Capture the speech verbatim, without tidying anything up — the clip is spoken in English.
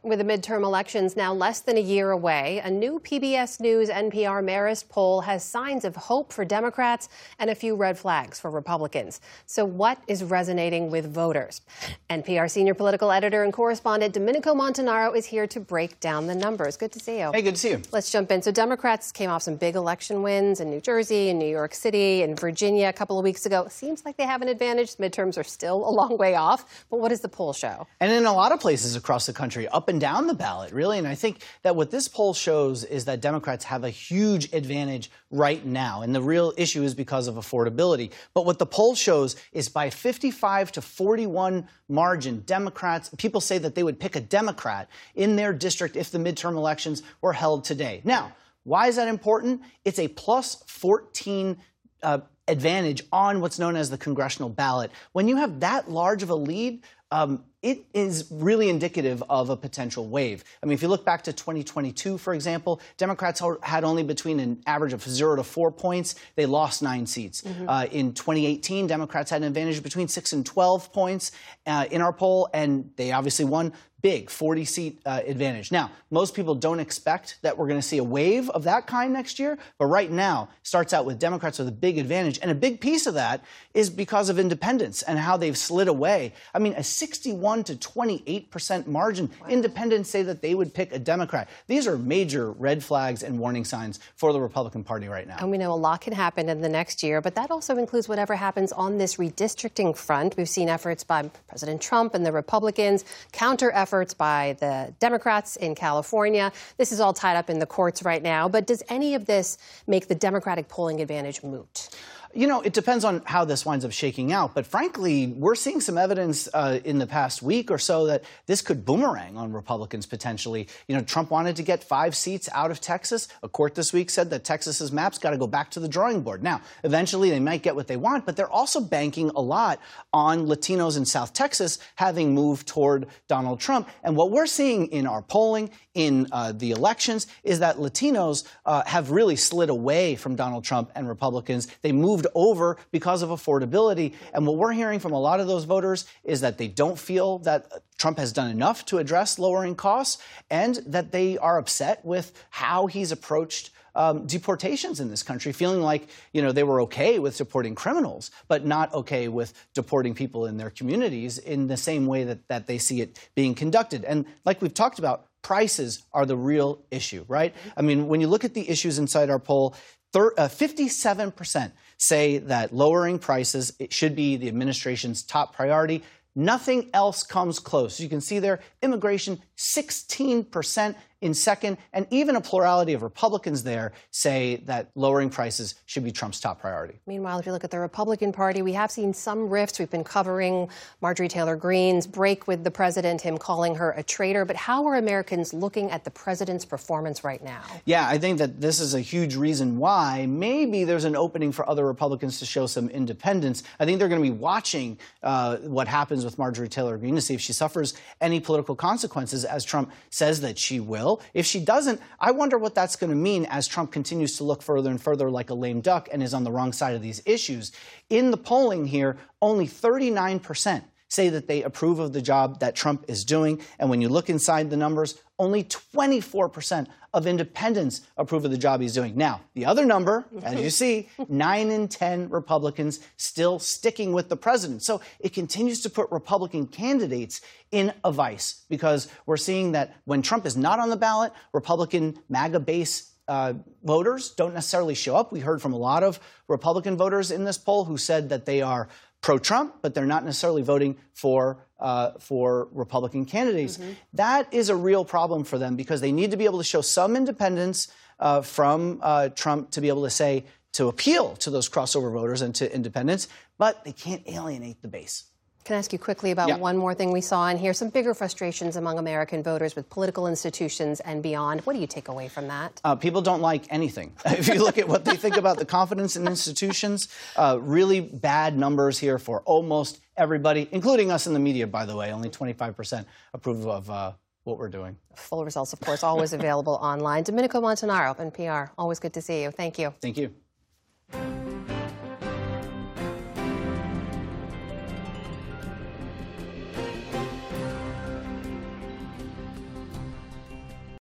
With the midterm elections now less than a year away, a new P B S News N P R Marist poll has signs of hope for Democrats and a few red flags for Republicans. So what is resonating with voters? N P R senior political editor and correspondent Domenico Montanaro is here to break down the numbers. Good to see you. Hey, good to see you. Let's jump in. So Democrats came off some big election wins in New Jersey, in New York City, and Virginia a couple of weeks ago. Seems like they have an advantage. Midterms are still a long way off. But what does the poll show? And in a lot of places across the country, up and down the ballot, really. And I think that what this poll shows is that Democrats have a huge advantage right now. And the real issue is because of affordability. But what the poll shows is by fifty-five to forty-one margin, Democrats, people say that they would pick a Democrat in their district if the midterm elections were held today. Now, why is that important? It's a plus fourteen uh, advantage on what's known as the congressional ballot. When you have that large of a lead, um, it is really indicative of a potential wave. I mean, if you look back to twenty twenty-two, for example, Democrats had only between an average of zero to four points. They lost nine seats. Mm-hmm. uh, in twenty eighteen, Democrats had an advantage between six and twelve points uh, in our poll, and they obviously won big, forty-seat uh, advantage. Now, most people don't expect that we're going to see a wave of that kind next year, but right now starts out with Democrats with a big advantage, and a big piece of that is because of independents and how they've slid away. I mean, a sixty-one to twenty-eight percent margin. Wow. Independents say that they would pick a Democrat. These are major red flags and warning signs for the Republican Party right now. And we know a lot can happen in the next year, but that also includes whatever happens on this redistricting front. We've seen efforts by President Trump and the Republicans, counter efforts by the Democrats in California. This is all tied up in the courts right now, but does any of this make the Democratic polling advantage moot? You know, it depends on how this winds up shaking out. But frankly, we're seeing some evidence uh, in the past week or so that this could boomerang on Republicans potentially. You know, Trump wanted to get five seats out of Texas. A court this week said that Texas's map's got to go back to the drawing board. Now, eventually they might get what they want, but they're also banking a lot on Latinos in South Texas having moved toward Donald Trump. And what we're seeing in our polling, in uh, the elections, is that Latinos uh, have really slid away from Donald Trump and Republicans. They moved over because of affordability. And what we're hearing from a lot of those voters is that they don't feel that Trump has done enough to address lowering costs, and that they are upset with how he's approached Um, deportations in this country, feeling like, you know, they were okay with deporting criminals, but not okay with deporting people in their communities in the same way that, that they see it being conducted. And like we've talked about, prices are the real issue, right? I mean, when you look at the issues inside our poll, fifty-seven percent say that lowering prices, it should be the administration's top priority. Nothing else comes close. You can see there, immigration, sixteen percent in second, and even a plurality of Republicans there say that lowering prices should be Trump's top priority. Meanwhile, if you look at the Republican Party, we have seen some rifts. We've been covering Marjorie Taylor Greene's break with the president, him calling her a traitor. But how are Americans looking at the president's performance right now? Yeah, I think that this is a huge reason why maybe there's an opening for other Republicans to show some independence. I think they're going to be watching uh, what happens with Marjorie Taylor Greene to see if she suffers any political consequences, as Trump says that she will. If she doesn't, I wonder what that's going to mean as Trump continues to look further and further like a lame duck and is on the wrong side of these issues. In the polling here, only thirty-nine percent say that they approve of the job that Trump is doing. And when you look inside the numbers, only twenty-four percent of independents approve of the job he's doing. Now, the other number, as you see, nine in ten Republicans still sticking with the president. So it continues to put Republican candidates in a vice, because we're seeing that when Trump is not on the ballot, Republican MAGA base Uh, voters don't necessarily show up. We heard from a lot of Republican voters in this poll who said that they are pro-Trump, but they're not necessarily voting for uh, for Republican candidates. Mm-hmm. That is a real problem for them, because they need to be able to show some independence uh, from uh, Trump to be able to say, to appeal to those crossover voters and to independents, but they can't alienate the base. Can I ask you quickly about yeah. one more thing we saw in here? Some bigger frustrations among American voters with political institutions and beyond. What do you take away from that? Uh, people don't like anything. If you look at what they think about the confidence in institutions, uh, really bad numbers here for almost everybody, including us in the media, by the way. Only twenty-five percent approve of uh, what we're doing. Full results, of course, always available online. Domenico Montanaro, N P R. Always good to see you. Thank you. Thank you.